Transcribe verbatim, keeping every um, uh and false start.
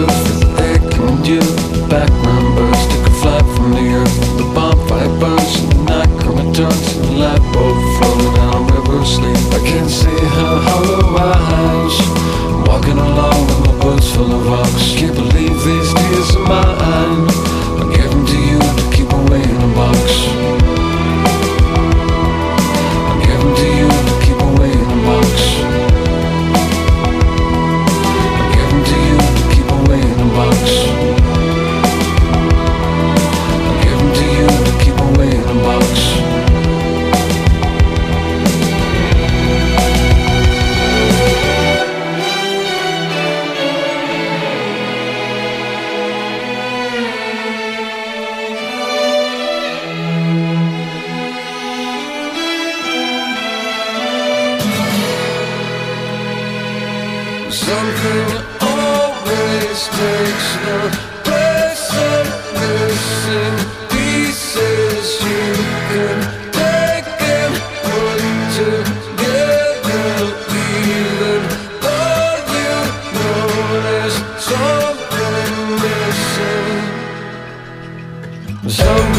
perfect aching you. Back numbers take a flight from the earth. The bonfire burns and the night come returns. And the light bulb floating down a river of sleep. I can see her hollow eyes, walking along with my boots full of rocks. Can't believe these tears are mine. I gave them to you to keep away in a box. I gave them to you to keep away in a box. I gave them to you to keep away in a box. I gave them to you to keep away in a box. Something always takes the place of missing pieces you can take and put together. Even though you know there's something missing. Something